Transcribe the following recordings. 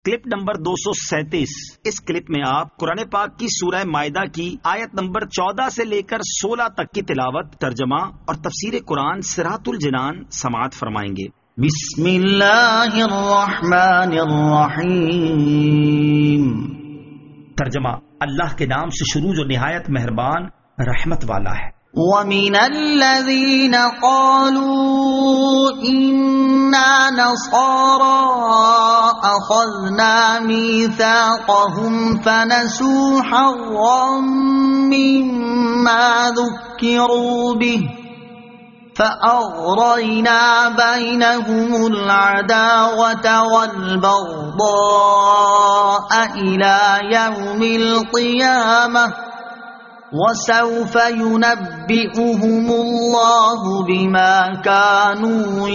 Clip number 237۔ اس clip میں آپ قرآن پاک کی سورہ مائدہ کی آیت نمبر 14 سے لے کر 16 تک کی تلاوت، ترجمہ اور تفسیر قرآن صراط الجنان سماعت فرمائیں گے۔ بسم اللہ الرحمن الرحیم۔ ترجمہ، اللہ کے نام سے شروع جو نہایت مہربان رحمت والا ہے۔ وَمِنَ الَّذِينَ قَالُوا إِنَّا نَصَارَىٰ أَخَذْنَا مِيثَاقَهُمْ فَنَسُوا حَظًّا مِّمَّا ذُكِّرُوا بِهِ فَأَغْرَيْنَا بَيْنَهُمُ الْعَدَاوَةَ وَالْبَغْضَاءَ إِلَىٰ يَوْمِ الْقِيَامَةِ وَسَوْفَ يُنَبِّئُهُمُ اللَّهُ بِمَا كَانُوا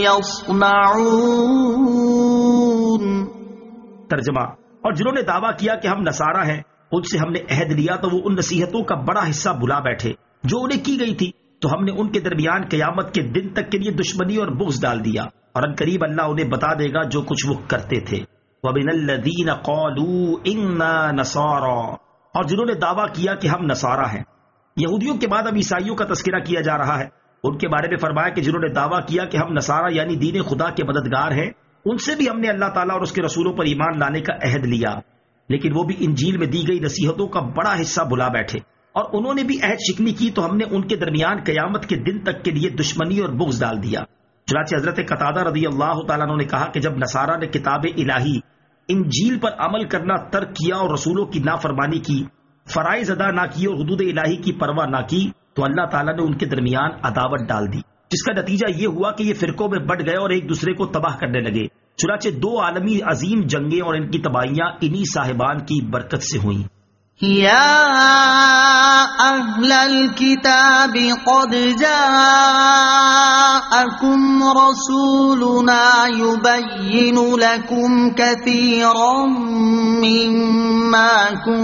يَصْنَعُونَ۔ ترجمہ، اور جنہوں نے دعویٰ کیا کہ ہم نصارہ ہیں، ان سے ہم نے عہد لیا تو وہ ان نصیحتوں کا بڑا حصہ بھلا بیٹھے جو انہیں کی گئی تھی، تو ہم نے ان کے درمیان قیامت کے دن تک کے لیے دشمنی اور بغض ڈال دیا، اور ان قریب اللہ انہیں بتا دے گا جو کچھ وہ کرتے تھے۔ وَمِنَ الَّذِينَ قَالُوا إِنَّا نَصَارَىٰ، اور جنہوں نے دعویٰ کیا کہ ہم نصارہ ہیں۔ یہودیوں کے بعد اب عیسائیوں کا تذکرہ کیا جا رہا ہے۔ ان کے بارے میں فرمایا کہ جنہوں نے دعویٰ کیا کہ ہم نصارہ یعنی دین خدا کے مددگار ہیں، ان سے بھی ہم نے اللہ تعالیٰ اور اس کے رسولوں پر ایمان لانے کا عہد لیا، لیکن وہ بھی انجیل میں دی گئی نصیحتوں کا بڑا حصہ بھلا بیٹھے، اور انہوں نے بھی عہد شکنی کی تو ہم نے ان کے درمیان قیامت کے دن تک کے لیے دشمنی اور بغض ڈال دیا۔ چنانچہ حضرت قتادہ رضی اللہ تعالیٰ عنہ نے کہا کہ جب نصارہ نے کتاب الہی انجیل پر عمل کرنا ترک کیا اور رسولوں کی نافرمانی کی، فرائض ادا نہ کی اور حدود الہی کی پرواہ نہ کی، تو اللہ تعالیٰ نے ان کے درمیان عداوت ڈال دی، جس کا نتیجہ یہ ہوا کہ یہ فرقوں میں بٹ گئے اور ایک دوسرے کو تباہ کرنے لگے۔ چنانچہ 2 عالمی عظیم جنگیں اور ان کی تباہیاں انہی صاحبان کی برکت سے ہوئیں۔ یا اہل الکتاب قد جاءکم رسولنا یبین لکم کثیرا مما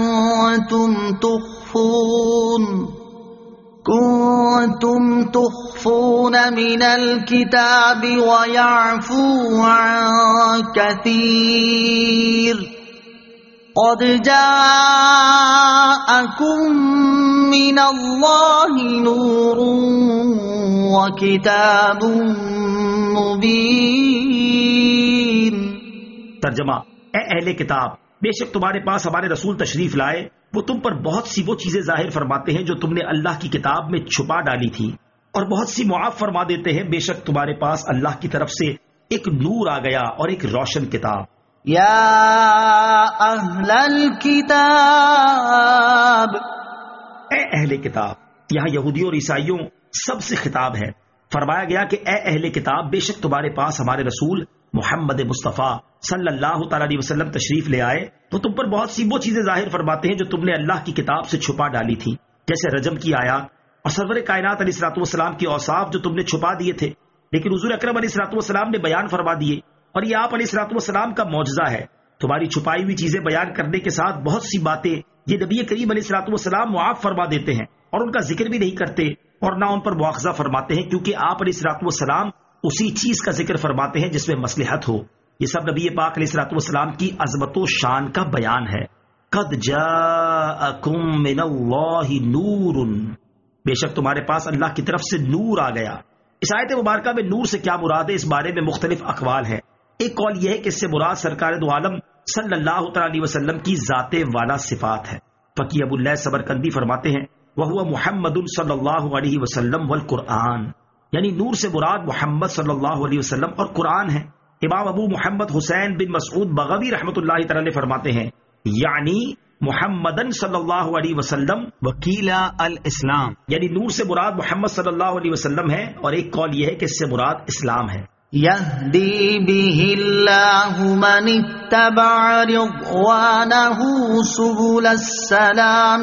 کنتم تخفون من الكتاب ويعفو عن كثير قد جاءكم من الله نور وكتاب مبين۔ ترجمہ، اے اہل کتاب، بے شک تمہارے پاس ہمارے رسول تشریف لائے، وہ تم پر بہت سی وہ چیزیں ظاہر فرماتے ہیں جو تم نے اللہ کی کتاب میں چھپا ڈالی تھی، اور بہت سی معاف فرما دیتے ہیں۔ بے شک تمہارے پاس اللہ کی طرف سے ایک نور آ گیا اور ایک روشن کتاب۔ یا اہل الکتاب، اے اہل کتاب، یہاں یہودیوں اور عیسائیوں سب سے خطاب ہے۔ فرمایا گیا کہ اے اہل کتاب، بے شک تمہارے پاس ہمارے رسول محمد مصطفیٰ صلی اللہ تعالیٰ علیہ وسلم تشریف لے آئے تو تم پر بہت سی وہ چیزیں ظاہر فرماتے ہیں جو تم نے اللہ کی کتاب سے چھپا ڈالی تھی، جیسے رجم کی آیات اور سرور کائنات علیہ الصلوۃ والسلام کے اوصاف جو تم نے چھپا دیے تھے، لیکن حضور اکرم علیہ الصلوۃ والسلام نے بیان فرما دیے، اور یہ آپ علیہ الصلوۃ والسلام کا معجزہ ہے۔ تمہاری چھپائی ہوئی چیزیں بیان کرنے کے ساتھ بہت سی باتیں یہ نبی کریم علیہ الصلوۃ والسلام معاف فرما دیتے ہیں، اور ان کا ذکر بھی نہیں کرتے اور نہ ان پر مواخذہ فرماتے ہیں، کیونکہ آپ علیہ الصلوۃ والسلام اسی چیز کا ذکر فرماتے ہیں جس میں مصلحت ہو۔ یہ سب نبی پاک علیہ الصلوۃ والسلام کی عظمت و شان کا بیان ہے۔ قد جاءکم من اللہ نور، بے شک تمہارے پاس اللہ کی طرف سے نور آ گیا۔ اس آیت مبارکہ میں نور سے کیا مراد ہے، اس بارے میں مختلف اقوال ہیں۔ ایک قول یہ ہے کہ اس سے مراد سرکار دو عالم صلی اللہ تعالی علیہ وسلم کی ذات والا صفات ہے۔ فقی ابو اللہ سبرقندی فرماتے ہیں وَهُوَ محمد صلی اللہ علیہ وسلم والقرآن، یعنی نور سے مراد محمد صلی اللہ علیہ وسلم اور قرآن ہے۔ امام ابو محمد حسین بن مسعود بغوی رحمۃ اللہ تعالی فرماتے ہیں یعنی محمدن صلی اللہ علیہ وسلم وکیل الاسلام، یعنی نور سے مراد محمد صلی اللہ علیہ وسلم ہے، اور ایک قول یہ ہے کہ اس سے مراد اسلام ہے۔ یہدی بہ اللہ من اتبع رضوانہ سبل السلام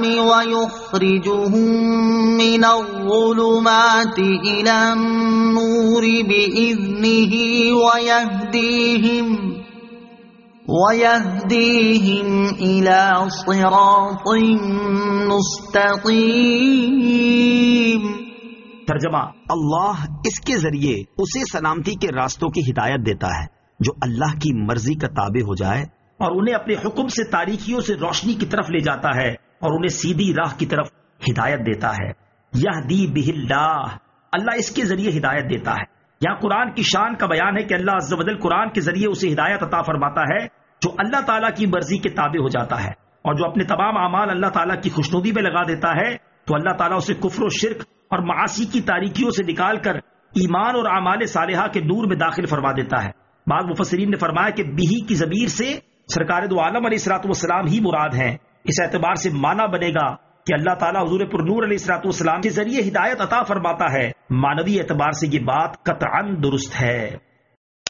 ویخرجہم من الظلمات الی النور بإذنہ وَيَهْدِيهِمْ إِلَى صِرَاطٍ مُسْتَقِيمٍ۔ ترجمہ، اللہ اس کے ذریعے اسے سلامتی کے راستوں کی ہدایت دیتا ہے جو اللہ کی مرضی کا تابع ہو جائے اور انہیں اپنے حکم سے تاریکیوں سے روشنی کی طرف لے جاتا ہے اور انہیں سیدھی راہ کی طرف ہدایت دیتا ہے. یہدی بہ اللہ، اللہ اس کے ذریعے ہدایت دیتا ہے. یہاں قرآن کی شان کا بیان ہے کہ اللہ عز و جل قرآن کے ذریعے اسے ہدایت عطا فرماتا ہے جو اللہ تعالیٰ کی مرضی کے تابع ہو جاتا ہے، اور جو اپنے تمام اعمال اللہ تعالیٰ کی خوشنودی میں لگا دیتا ہے تو اللہ تعالیٰ اسے کفر و شرک اور معاصی کی تاریکیوں سے نکال کر ایمان اور اعمال صالحہ کے نور میں داخل فرما دیتا ہے. بعض مفسرین نے فرمایا کہ بہی کی ضمیر سے سرکار دو عالم علیہ الصلوۃ والسلام ہی مراد ہیں. اس اعتبار سے معنی بنے گا کہ اللہ تعالیٰ حضور پر نور علیہ الصلوۃ والسلام کے ذریعے ہدایت عطا فرماتا ہے. معنوی اعتبار سے یہ بات قطعاً درست ہے.